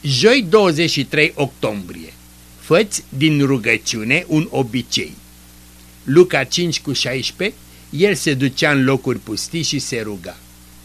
Joi 23 octombrie. Fă-ți din rugăciune un obicei. Luca 5:16. El se ducea în locuri pustii și se ruga.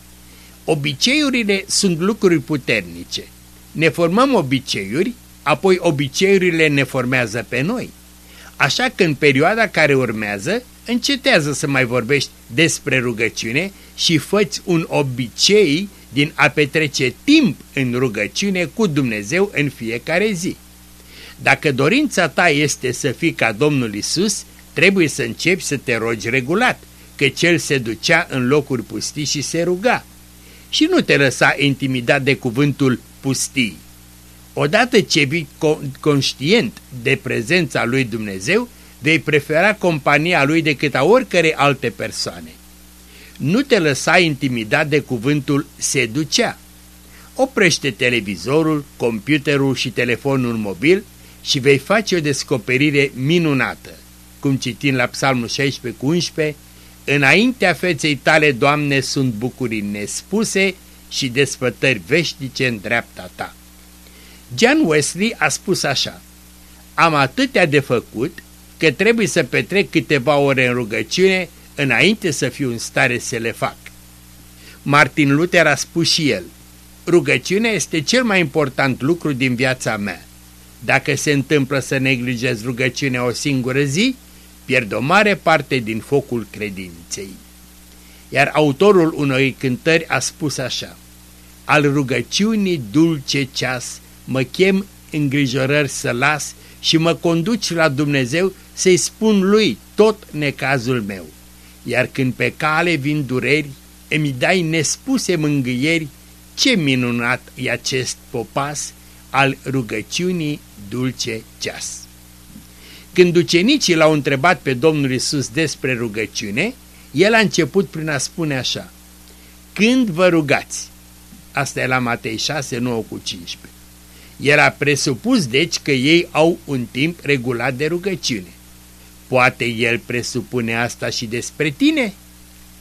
Obiceiurile sunt lucruri puternice. Ne formăm obiceiuri, apoi obiceiurile ne formează pe noi. Așa că în perioada care urmează, încetează să mai vorbești despre rugăciune și fă-ți un obicei din a petrece timp în rugăciune cu Dumnezeu în fiecare zi. Dacă dorința ta este să fii ca Domnul Isus, trebuie să începi să te rogi regulat, căci El se ducea în locuri pustii și se ruga. Și nu te lăsa intimidat de cuvântul pustii. Odată ce vii conștient de prezența lui Dumnezeu, vei prefera compania Lui decât a oricărei alte persoane. Nu te lăsa intimidat de cuvântul se ducea. Oprește televizorul, computerul și telefonul mobil și vei face o descoperire minunată. Cum citim la Psalmul 16:11, înaintea feței tale, Doamne, sunt bucurii nespuse și desfătări veșnice în dreapta ta. John Wesley a spus așa: am atâtea de făcut că trebuie să petrec câteva ore în rugăciune înainte să fiu în stare să le fac. Martin Luther a spus și el: rugăciunea este cel mai important lucru din viața mea. Dacă se întâmplă să neglijez rugăciunea o singură zi, pierd o mare parte din focul credinței. Iar autorul unei cântări a spus așa: al rugăciunii dulce ceas, mă chem îngrijorări să las și mă conduci la Dumnezeu să-i spun Lui tot necazul meu. Iar când pe cale vin dureri, îmi dai nespuse mângâieri, ce minunat e acest popas al rugăciunii dulce ceas. Când ucenicii l-au întrebat pe Domnul Iisus despre rugăciune, El a început prin a spune așa: când vă rugați? Asta e la Matei 6:9-15. El a presupus deci că ei au un timp regulat de rugăciune. Poate El presupune asta și despre tine?